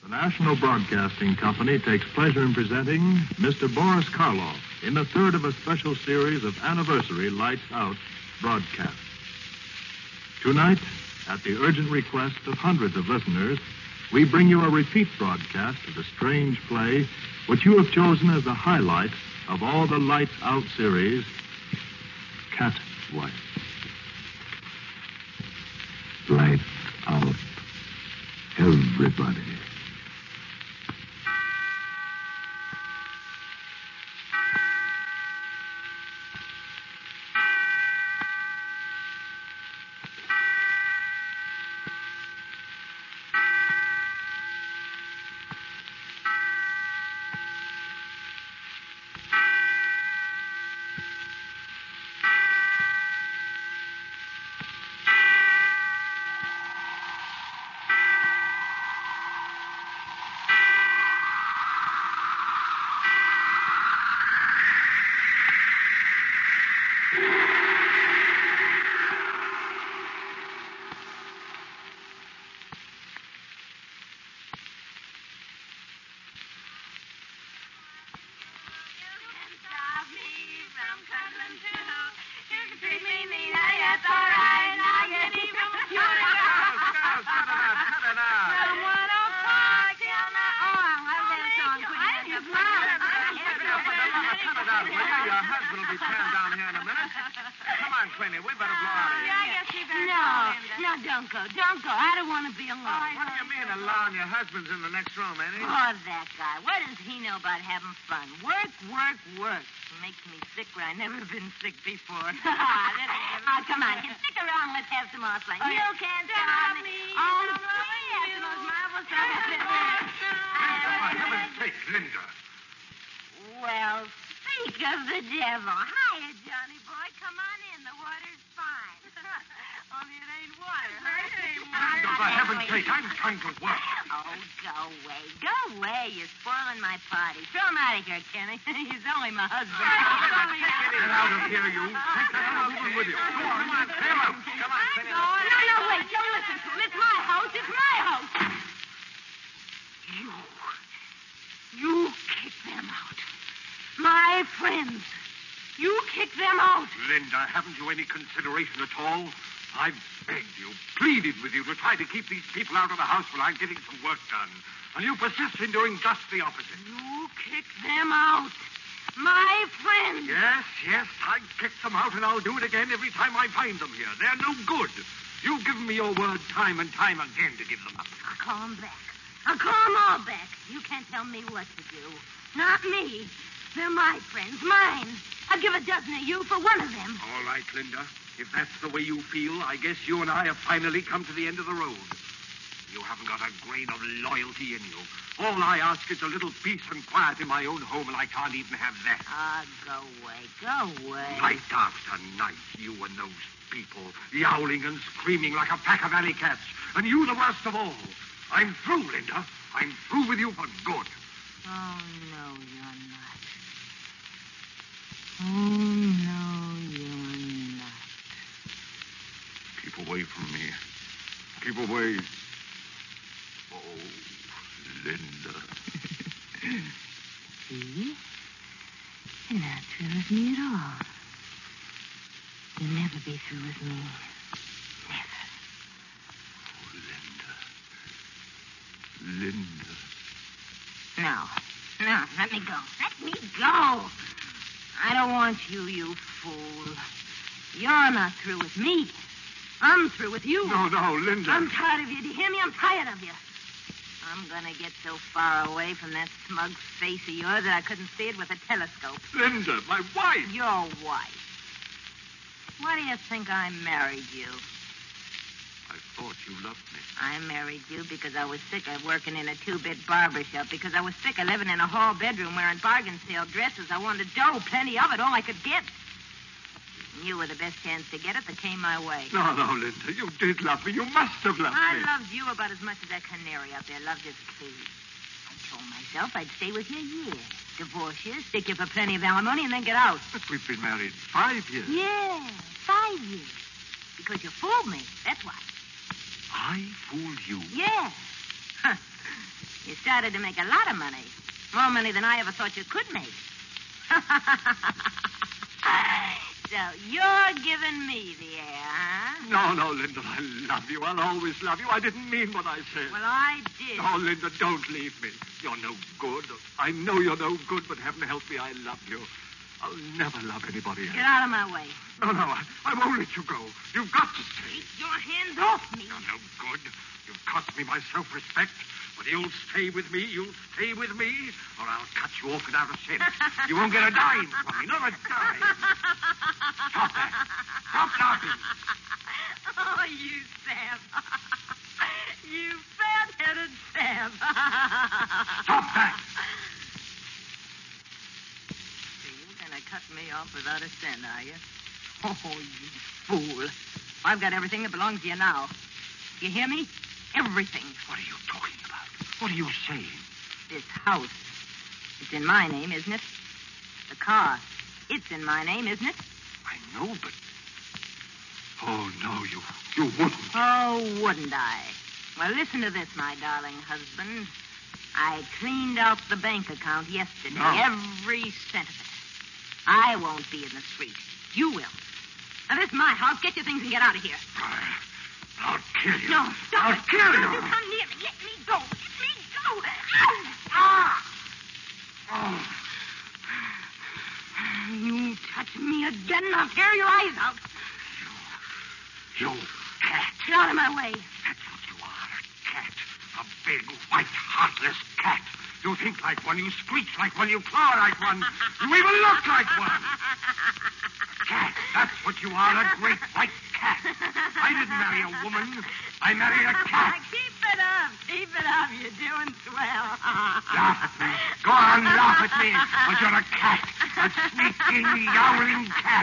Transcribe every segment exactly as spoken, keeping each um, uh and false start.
National Broadcasting Company takes pleasure in presenting Mister Boris Karloff in the third of a special series of anniversary Lights Out broadcasts. Tonight, at the urgent request of hundreds of listeners, we bring you a repeat broadcast of the strange play which you have chosen as the highlight of all the Lights Out series, Cat Wife. Lights out. Everybody. Don't go. I don't want to be alone. What do you mean alone? Your husband's in the next room, ain't he? Oh, that guy. What does he know about having fun? Work, work, work. He makes me sick where I've never been sick before. Oh, come on. You stick around. Let's have some more fun. You can't stop me. Oh, please. After those marbles. For heaven's sake, Linda. Well, speak of the devil. Hiya, Johnny boy. Come on in. The water's fine. Only it ain't water, huh? It ain't water. Linda, for heaven's sake, I'm trying to work. Oh, go away. Go away. You're spoiling my party. Throw him out of here, Kenny. He's only my husband. Get out of here, you. Take that other woman with you. Go on, come on. Come on, come on. No, no, no, wait. Don't listen to him. It's my house. It's my house. You. You kick them out. My friends. You kick them out. Linda, haven't you any consideration at all? I've begged you, pleaded with you to try to keep these people out of the house while I'm getting some work done. And you persist in doing just the opposite. You kick them out. My friends. Yes, yes, I kick them out, and I'll do it again every time I find them here. They're no good. You've given me your word time and time again to give them up. I'll call them back. I'll call them all back. You can't tell me what to do. Not me. They're my friends, mine. I'll give a dozen of you for one of them. All right, Linda. If that's the way you feel, I guess you and I have finally come to the end of the road. You haven't got a grain of loyalty in you. All I ask is a little peace and quiet in my own home, and I can't even have that. Ah, oh, go away, go away. Night after night, you and those people, yowling and screaming like a pack of alley cats. And you the worst of all. I'm through, Linda. I'm through with you for good. Oh, no, you're not. Oh, no, you're not. Keep away from me. Keep away. Oh, Linda. See? You're not through with me at all. You'll never be through with me. Never. Oh, Linda. Linda. No. No, let me go. Let me go. I don't want you, you fool. You're not through with me. I'm through with you. No, no, Linda. I'm tired of you. Do you hear me? I'm tired of you. I'm going to get so far away from that smug face of yours that I couldn't see it with a telescope. Linda, my wife. Your wife. Why do you think I married you? I thought you loved me. I married you because I was sick of working in a two-bit barber shop, because I was sick of living in a hall bedroom wearing bargain sale dresses. I wanted dough, plenty of it, all I could get. You were the best chance to get it that came my way. No, no, Linda, you did love me. You must have loved I me. I loved you about as much as that canary up there loved his cage. I told myself I'd stay with you a year, divorce you, stick you for plenty of alimony, and then get out. But we've been married five years. Yeah, five years. Because you fooled me, that's why. I fooled you? Yeah. Huh. You started to make a lot of money. More money than I ever thought you could make. So you're giving me the air, huh? No, no, Linda, I love you. I'll always love you. I didn't mean what I said. Well, I did. Oh, Linda, don't leave me. You're no good. I know you're no good, but heaven help me, I love you. I'll never love anybody else. Get out of my way. No, no, I, I won't let you go. You've got to stay. Keep your hands off me. You're no good. You've cost me my self-respect. But you'll stay with me, you'll stay with me, or I'll cut you off without a cent. You won't get a dime from me, not a dime. Stop that. Stop laughing. Oh, you Sam. You fat-headed Sam. Stop that. So you're going to cut me off without a cent, are you? Oh, you fool. I've got everything that belongs to you now. You hear me? Everything. What are you talking about? What are you saying? This house. It's in my name, isn't it? The car. It's in my name, isn't it? I know, but... Oh, no, you you wouldn't. Oh, wouldn't I? Well, listen to this, my darling husband. I cleaned out the bank account yesterday. No. Every cent of it. I won't be in the street. You will. Now, this is my house. Get your things and get out of here. I, I'll kill you. No, stop I'll it. kill Don't you. you come near me. Let me go. Let me go. Ow. Ah! Oh. You touch me again, and I'll tear your eyes out. You cat. Get out of my way. That's what you are, a cat. A big, white, heartless cat. You think like one, you screech like one, you claw like one. You even look like one. A cat. That's what you are, a great white cat. I didn't marry a woman. I married a cat. Keep it up. Keep it up. You're doing swell. Laugh at me. Go on, laugh at me. But you're a cat. A sneaking, yowling cat.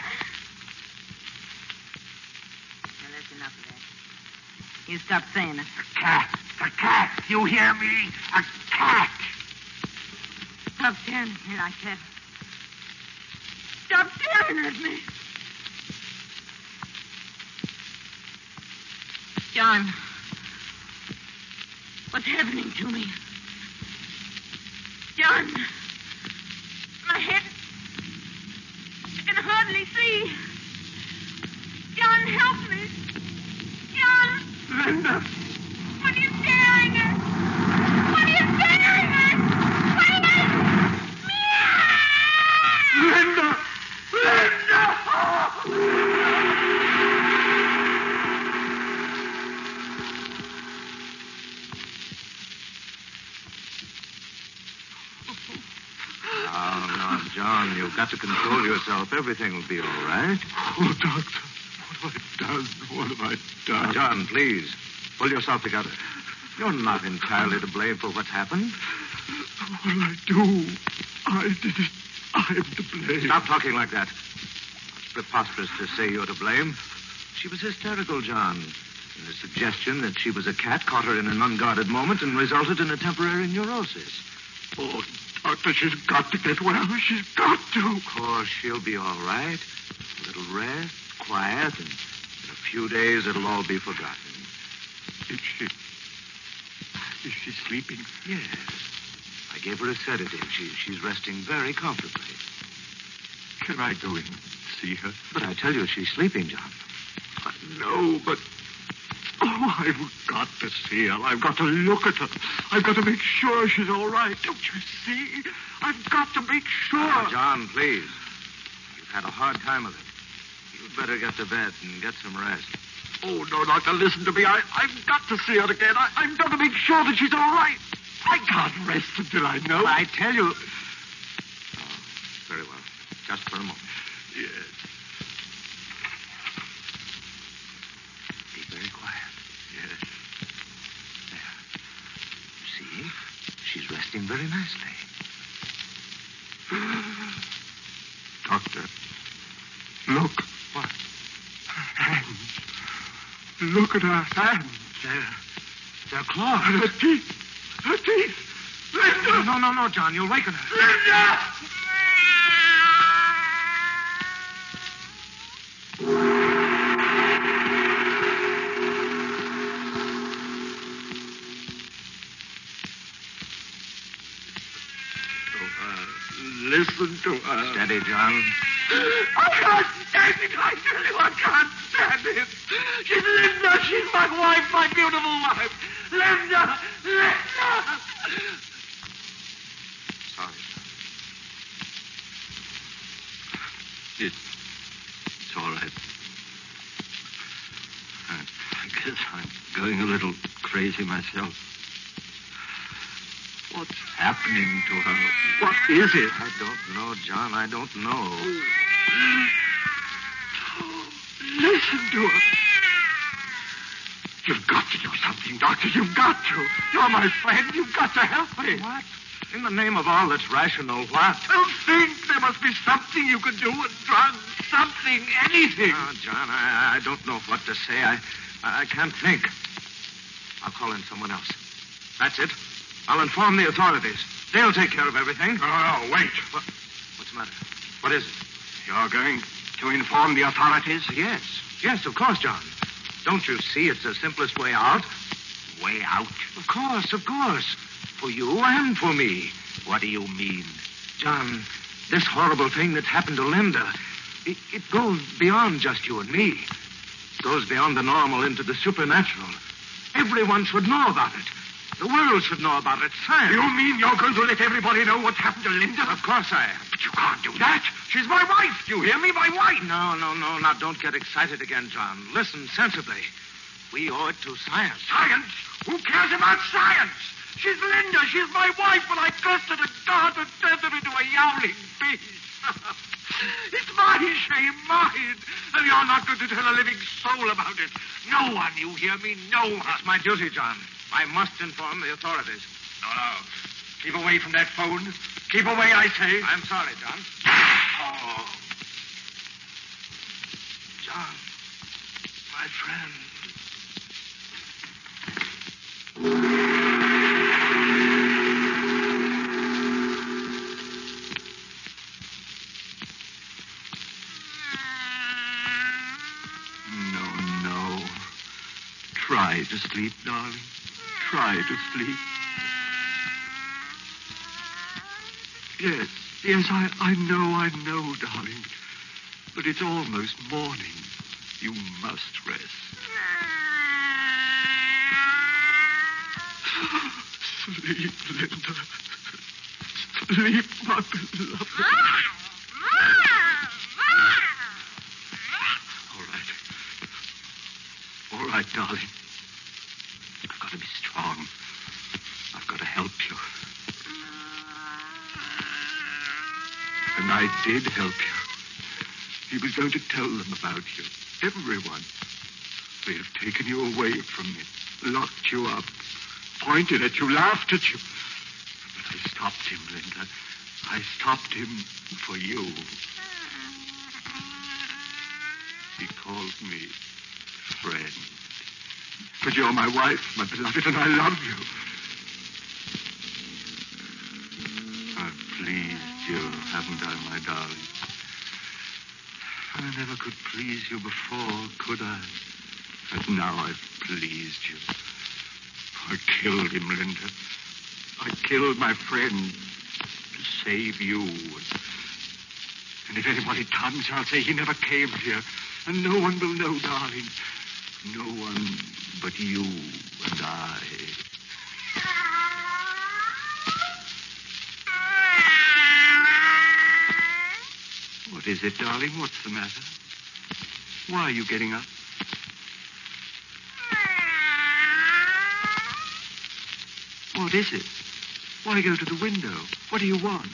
Now, that's enough of that. You stop saying it. A cat. A cat. You hear me? A cat. Stop staring at me like that. Stop staring at me. John, what's happening to me? John, my head, I can hardly see. John, help me. John. Linda. What are you staring at? What are you staring at? What are you... Linda. Linda. Now, now, John, you've got to control yourself. Everything will be all right. Oh, Doctor. What have I done? What have I done? Now, John, please, pull yourself together. You're not entirely to blame for what's happened. What'll I do? I did it. I'm to blame. Stop talking like that. It's preposterous to say you're to blame. She was hysterical, John. And the suggestion that she was a cat caught her in an unguarded moment and resulted in a temporary neurosis. Oh, Doctor, she's got to get well. She's got to. Of course, she'll be all right. A little rest, quiet, and in a few days it'll all be forgotten. Is she... Is she sleeping? Yes. I gave her a sedative. She, she's resting very comfortably. Can I go in and see her? But I tell you, she's sleeping, John. I know, but... Oh, I've got to see her. I've got to look at her. I've got to make sure she's all right. Don't you see? I've got to make sure. Now, John, please. You've had a hard time of it. You'd better get to bed and get some rest. Oh, no, Doctor, listen to me. I, I've got to see her again. I, I've got to make sure that she's all right. I can't rest until I know. I tell you... Oh, very well. Just for a moment. Yes. Be very quiet. Yes. There. See? She's resting very nicely. Doctor, look. What? Her hands. Look at her hands. They're... They're claws. And her teeth. Her teeth. Linda! No, no, no, John. You'll waken her. Linda! Uh, listen to her. Steady, John. I can't stand it. I tell you, I can't stand it. She's Linda. She's my wife, my beautiful wife. Linda! Linda! Sorry. It, it's all right. I, I guess I'm going a little crazy myself. What's happening to her? What is it? I don't know, John. I don't know. Listen to her. You've got to do something, Doctor. You've got to. You're my friend. You've got to help me. What? In the name of all that's rational, what? Don't think. There must be something you can do with drugs. Something, anything. Oh, John, I, I don't know what to say. I, I can't think. I'll call in someone else. That's it. I'll inform the authorities. They'll take care of everything. No, no, wait. What, what's the matter? What is it? You're going to inform the authorities? Yes. Yes, of course, John. Don't you see it's the simplest way out? Way out? Of course, of course. For you and for me. What do you mean? John, this horrible thing that's happened to Linda, it, it goes beyond just you and me. It goes beyond the normal into the supernatural. Everyone should know about it. The world should know about it. Science. You mean you're going to let everybody know what's happened to Linda? Of course I am. But you can't do that. She's my wife. Do you hear me? My wife. No, no, no. Now, don't get excited again, John. Listen sensibly. We owe it to science. Science? Who cares about science? She's Linda. She's my wife, but I cursed her to God and turned her into a yowling beast. It's my shame, mine. And you're not going to tell a living soul about it. No one, you hear me? No one. It's my duty, John. I must inform the authorities. No, no. Keep away from that phone. Keep away, I say. I'm sorry, John. Oh. John, my friend. No, no. Try to sleep, darling. Try to sleep. Yes, yes, I, I know, I know, darling. But it's almost morning. You must rest. Sleep, Linda. Sleep, my beloved. All right. All right, darling. I've got to be strong. I've got to help you. And I did help you. He was going to tell them about you. Everyone. They have taken you away from me, locked you up, pointed at you, laughed at you. But I stopped him, Linda. I stopped him for you. He called me friend. But you're my wife, my beloved, and I love you. I've pleased you, haven't I, my darling? I never could please you before, could I? But now I've pleased you. I killed him, Linda. I killed my friend to save you. And if anybody comes, I'll say he never came here. And no one will know, darling. No one but you and I. What is it, darling? What's the matter? Why are you getting up? What is it? Why go to the window? What do you want?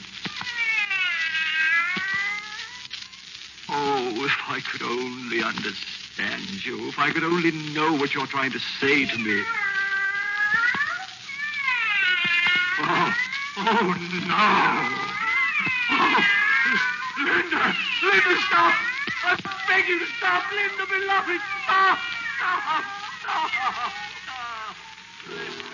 Oh, if I could only understand you. If I could only know what you're trying to say to me. Oh, oh, no. Oh, Linda! Linda, stop! I beg you to stop, Linda, beloved! Stop! Stop! Stop! Stop!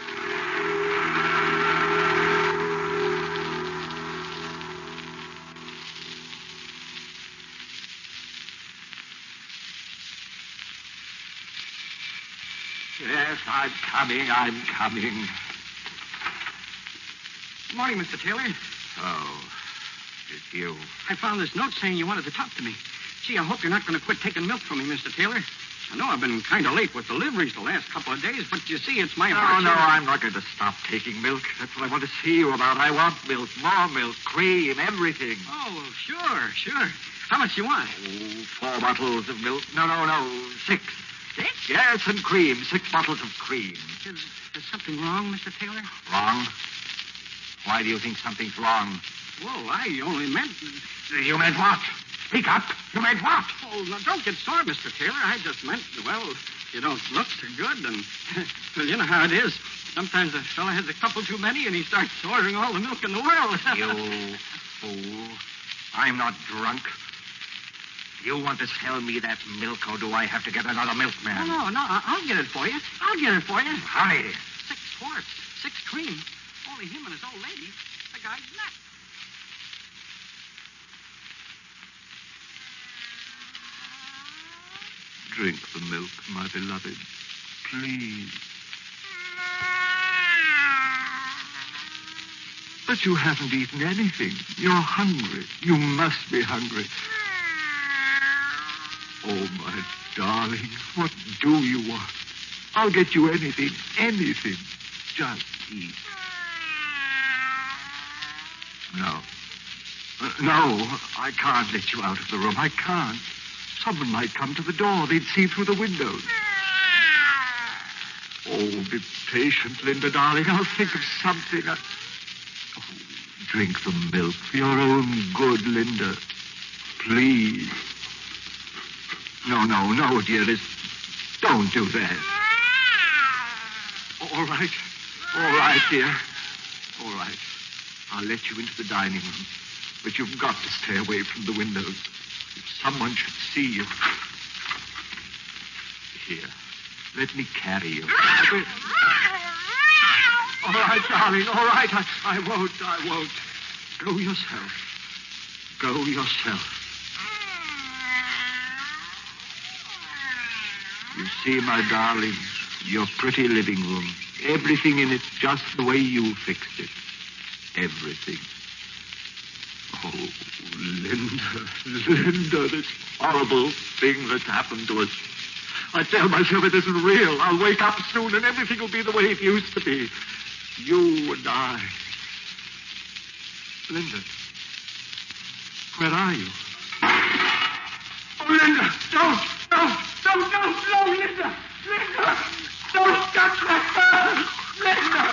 Yes, I'm coming, I'm coming. Good morning, Mister Taylor. Oh, it's you. I found this note saying you wanted to talk to me. Gee, I hope you're not going to quit taking milk from me, Mister Taylor. I know I've been kind of late with deliveries the last couple of days, but you see, it's my No, heart. no, I'm not going to stop taking milk. That's what I want to see you about. I want milk, more milk, cream, everything. Oh, sure, sure. How much you want? Oh, four bottles of milk. No, no, no, six. Six? Yes, and cream. Six bottles of cream. Is, is something wrong, Mister Taylor? Wrong? Why do you think something's wrong? Well, I only meant... You meant what? Speak up. You meant what? Oh, now, don't get sore, Mister Taylor. I just meant, well, you don't look so good, and, well, you know how it is. Sometimes a fella has a couple too many, and he starts ordering all the milk in the world. You fool. I'm not drunk. You want to sell me that milk, or do I have to get another milkman? Oh, no, no, I- I'll get it for you. I'll get it for you. Hurry. Six quarts, six cream. Only him and his old lady. The guy's nuts. Drink the milk, my beloved. Please. But you haven't eaten anything. You're hungry. You must be hungry. Oh, my darling, what do you want? I'll get you anything, anything. Just eat. No. Uh, no, I can't let you out of the room. I can't. Someone might come to the door. They'd see through the windows. Oh, be patient, Linda, darling. I'll think of something. I... Oh, drink the milk for your own good, Linda. Please. No, no, no, dearest. Don't do that. All right. All right, dear. All right. I'll let you into the dining room. But you've got to stay away from the windows. If someone should see you. Here. Let me carry you. All right, darling. All right. I, I won't. I won't. Go yourself. Go yourself. You see, my darling, your pretty living room. Everything in it just the way you fixed it. Everything. Oh, Linda, Linda, this horrible thing that's happened to us. I tell myself it isn't real. I'll wake up soon and everything will be the way it used to be. You and I. Linda, where are you? Oh, Linda, don't, don't, don't, don't, no, Linda, Linda, don't touch my hand, Linda.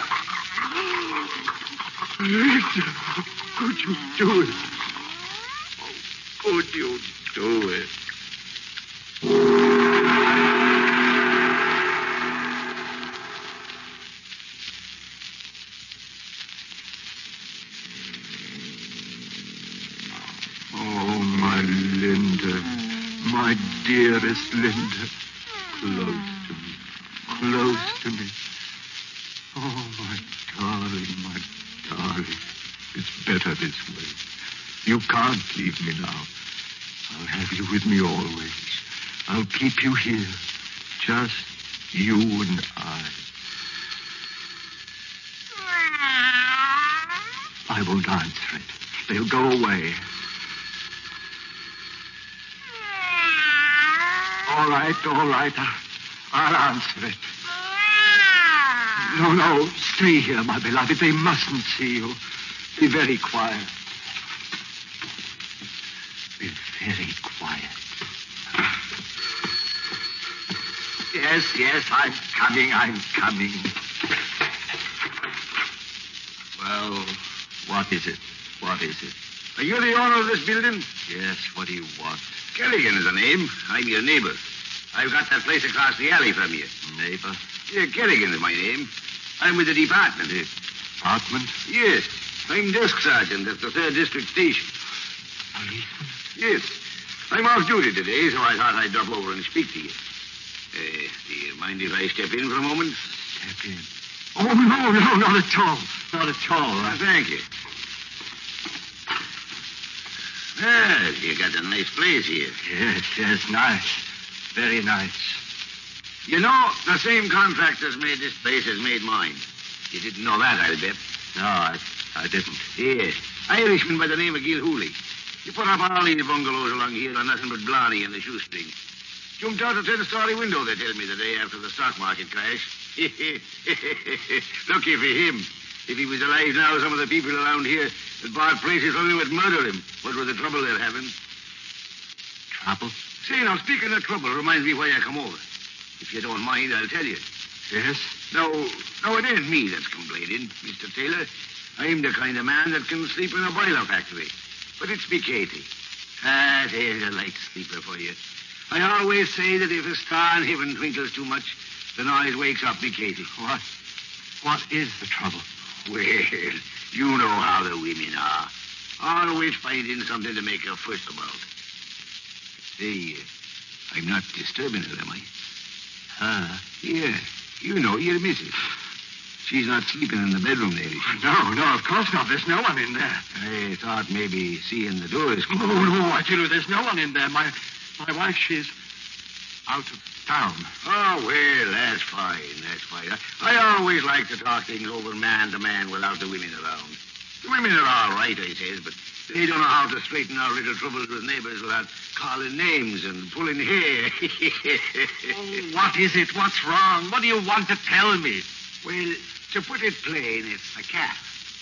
Linda, how could you do it? How could you do it? Oh, my Linda, my dearest Linda, close to me, close to me. Oh, my darling, my darling, it's better this way. You can't leave me now. I'll have you with me always. I'll keep you here, just you and I. I won't answer it. They'll go away. All right, all right. I'll answer it. No, no. Stay here, my beloved. They mustn't see you. Be very quiet. Be very quiet. Yes, yes, I'm coming, I'm coming. Well, what is it? What is it? Are you the owner of this building? Yes, what do you want? Kerrigan is the name. I'm your neighbor. I've got that place across the alley from you. Neighbor? Yeah, Kerrigan is my name. I'm with the department. The department? Yes. I'm desk sergeant at the third District Station. Policeman? Yes. I'm off duty today, so I thought I'd drop over and speak to you. Uh, do you mind if I step in for a moment? Step in. Oh, no, no, not at all. Not at all. Uh, I... thank you. Well, you got a nice place here. Yes, yes, nice. Very nice. You know, the same contractors made this place as made mine. You didn't know that, I'll bet. No, I, I didn't. Yes. Irishman by the name of Gilhooly. He put up all these bungalows along here on nothing but Blarney and the shoestring. Jumped out a ten-story window, they tell me, the day after the stock market crash. Lucky for him. If he was alive now, some of the people around here that bought places only would murder him. What was the trouble they're having? Trouble? Say, now, speaking of trouble, reminds me why I come over. If you don't mind, I'll tell you. Yes? No, no, it ain't me that's complaining, Mister Taylor. I'm the kind of man that can sleep in a boiler factory. But it's me Katie. Ah, there's a light sleeper for you. I always say that if a star in heaven twinkles too much, the noise wakes up me Katie. What? What is the trouble? Well, you know how the women are. Always finding something to make a fuss about. Say, uh, I'm not disturbing her, am I? Huh? Yeah. You know, your missus. She's not sleeping in the bedroom there, is she? No, no, of course not. There's no one in there. I thought maybe seeing the door is closed. No, no, I tell you, there's no one in there. My my wife, she's out of town. Oh, well, that's fine, that's fine. I, I always like to talk things over man to man without the women around. The women are all right, I says, but they don't know how to straighten out little troubles with neighbors without calling names and pulling hair. Oh, what is it? What's wrong? What do you want to tell me? Well, to put it plain, it's the cat.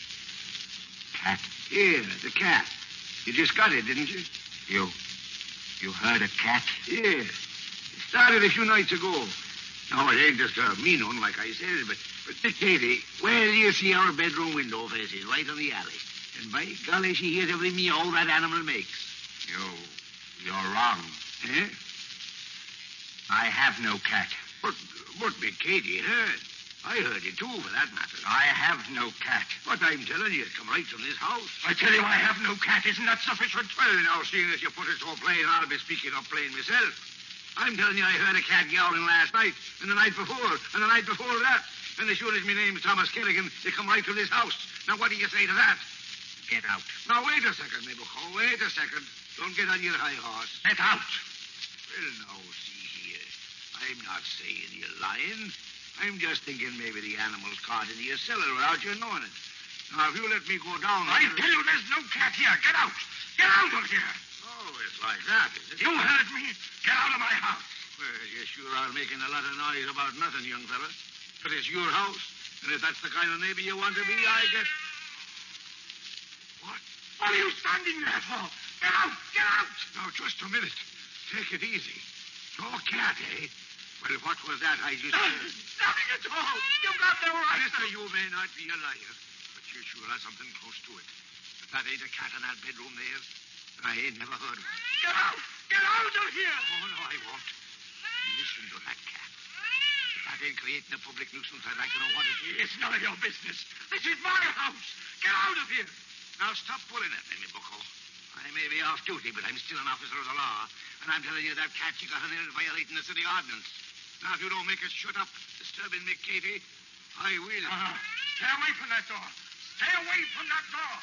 Cat? Yeah, the cat. You just got it, didn't you? You... You heard a cat? Yeah. It started a few nights ago. Now, it ain't just a mean one, like I said, but, but Miss Katie, well, you see our bedroom window faces right on the alley. And by golly, she hears every meow that animal makes. You... You're wrong. Eh? I have no cat. But, but Miss Katie heard. I heard it, too, for that matter. I have no cat. But I'm telling you, it come right from this house. I tell you, I have no cat. Isn't that sufficient? Well, now, seeing as you put it so plain, I'll be speaking up plain myself. I'm telling you, I heard a cat yowling last night, and the night before, and the night before that. And as sure as my name's Thomas Kerrigan, it come right from this house. Now, what do you say to that? Get out. Now, wait a second, Nabucco. Wait a second. Don't get on your high horse. Get out. Well, now, see here. I'm not saying you're lying. I'm just thinking maybe the animal's caught into your cellar without you knowing it. Now, if you let me go down... I tell you, there's no cat here. Get out. Get out of here. Oh, it's like that, is it? You heard me. Get out of my house. Well, you sure are making a lot of noise about nothing, young fella. But it's your house, and if that's the kind of neighbor you want to be, I guess... What? What are you standing there for? Get out. Get out. Now, just a minute. Take it easy. No cat, eh? Well, what was that I just Nothing, heard? nothing at all. You've got no right. Mister, you may not be a liar, but you sure have something close to it. If that ain't a cat in that bedroom there, I ain't never heard of it. Get out. Get out of here. Oh, no, I won't. Listen to that cat. If that ain't creating a public nuisance, I'd like to know what it is. It's none of your business. This is my house. Get out of here. Now, stop pulling at me, Bucko. I may be off duty, but I'm still an officer of the law. And I'm telling you, that cat you got in there is violating the city ordinance. Now, if you don't make us shut up disturbing me, Katie, I will. Uh, stay away from that door. Stay away from that door.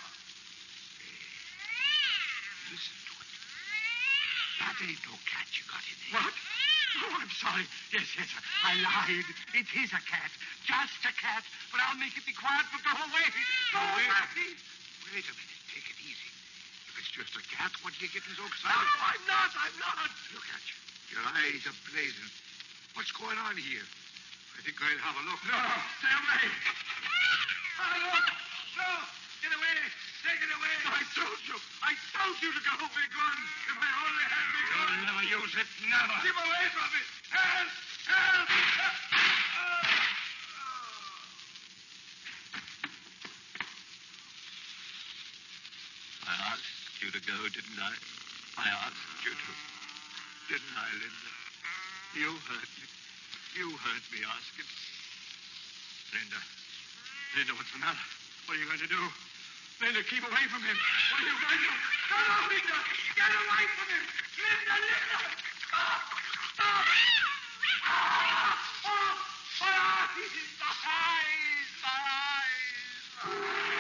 Listen to it. That ain't no cat you got in there. What? Oh, I'm sorry. Yes, yes, I lied. It is a cat. Just a cat. But I'll make it be quiet, but go away. Go Wait. away. Wait a minute. Take it easy. If it's just a cat, what are you getting so No, excited? no, I'm not. I'm not. Look at you. Your eyes are blazing. What's going on here? I think I'll have a look. No, stay away. Oh, no. No. Get away. Take it away. I told you. I told you to go. My gun. If I only had my gun. You'll never use it. Never. Keep away from me. Help. Help. I asked you to go, didn't I? I asked you to. Didn't I, Linda? You heard me. You heard me asking. Linda. Linda, what's the matter? What are you going to do? Linda, keep away from him. What are you going to do? No, no, Linda. Get away from him. Linda, Linda. Stop. Stop. Ah! Oh, oh, eyes, eyes, eyes.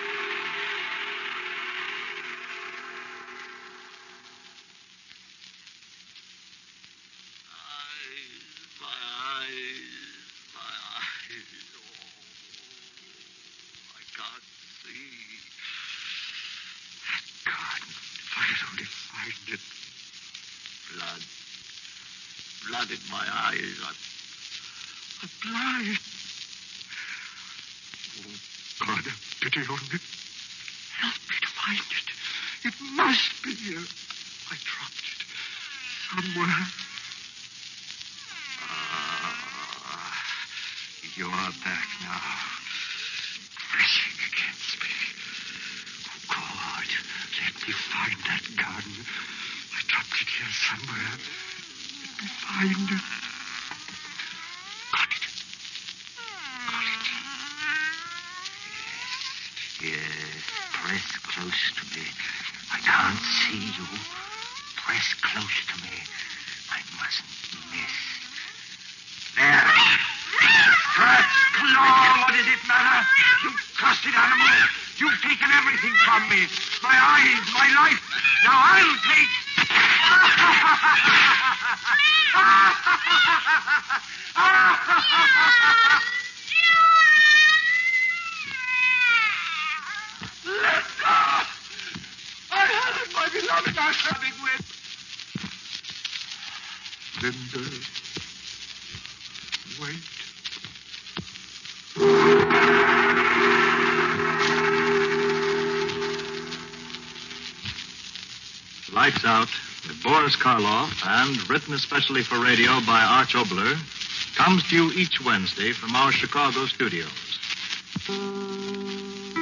My eyes, my eyes. Oh, I can't see. That garden. If I could only find it. Blood. Blood in my eyes. I'm, I'm blind. Oh, God, have pity on me. Help me to find it. It must be here. I dropped it somewhere. Ah, you're back now. Pressing against me. Oh, God, let me find that gun. I dropped it here somewhere. Let me find it. Got it. Got it. Yes, yes. Press close to me. I can't see you. Press close to me. I mustn't miss. There. Rat, claw, what does it matter? You cussed animal. You've taken everything from me. My eyes, my life. Now I'll take... Let go! I haven't my beloved I'm having with. Linda, wait. Lights Out with Boris Karloff and written especially for radio by Arch Obler comes to you each Wednesday from our Chicago studios.